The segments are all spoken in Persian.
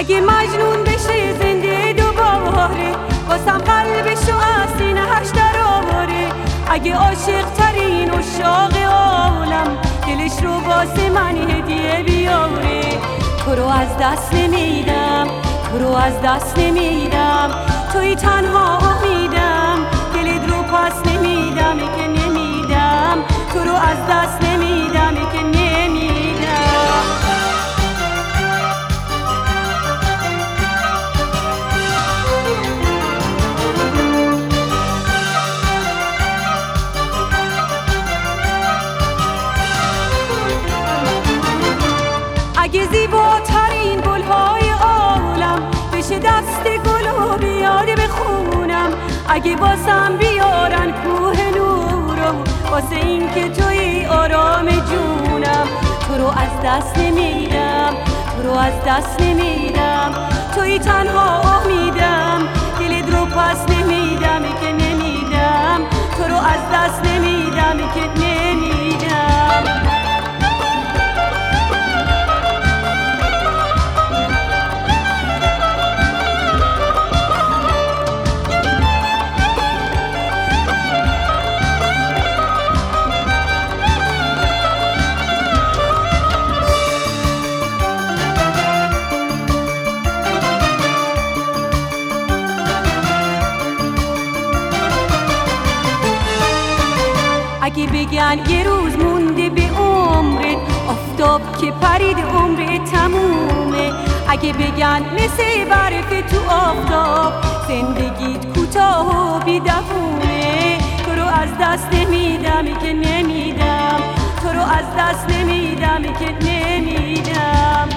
اگه مجنون بشه زنده دوباره، واسم قلبشو از سینه‌اش در آواره. اگه عاشق ترین عشاق عالم دلش رو واسه من هدیه بیاره. تو رو از دست نمیدم، تو رو از دست نمیدم، توی تنها امیدم، دلت رو پس نمیدم که نمیدم، تو رو از دست نمیدم که نمیدم. اگه زیباترین گلهای عالم بشه دست گل و بیاد بخونم، اگه باسم بیارن کوه نورو واسه این که توی آرام جونم، تو رو از دست نمیدم، تو رو از دست نمیدم، توی تنها امیدم، دلت رو پس نمیدم که نمیدم، تو رو از دست نمیدم که نمیدم. اگه بگن یه روز مونده به عمرت، آفتاب که پرید عمرت تمومه. اگه بگن مثل برف تو آفتاب زندگیت کوتاه و بی‌دفونه، تو رو از دست نمیدم که نمیدم، تو رو از دست نمیدم که نمیدم.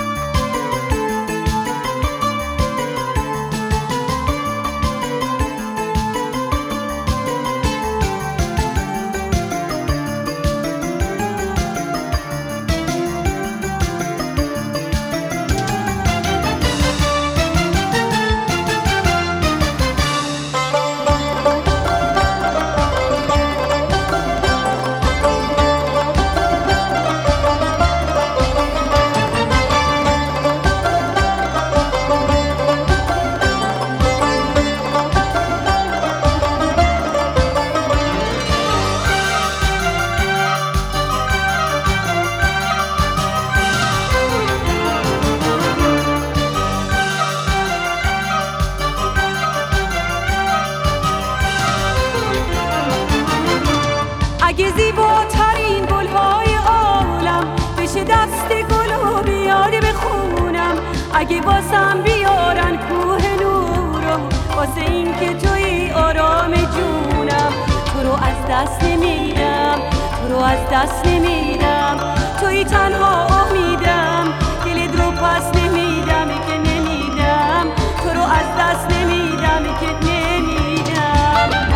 اگه زیباترین گلهای عالم بشه دست گل و بیاد بخونم، اگه باسم بیارن کوه نورو واسه این که توی آرام جونم، تو رو از دست نمیدم، تو رو از دست نمیدم، توی تنها امیدم، دلت رو پس نمیدم که نمیدم، تو رو از دست نمیدم که نمیدم.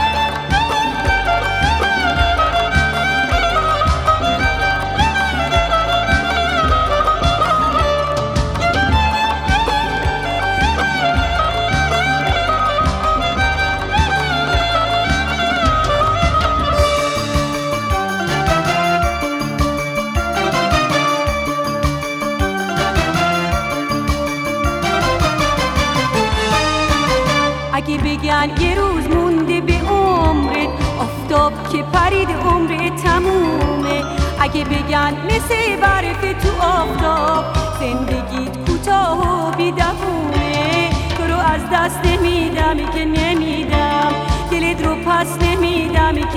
اگه بگن یه روز مونده به عمرت، آفتاب که پرید عمرت تمومه. اگه بگن مثل برف تو آفتاب زندگیت کوتاه و بی‌دفونه، تو رو از دست نمیدم که نمیدم، دلت رو پس نمیدم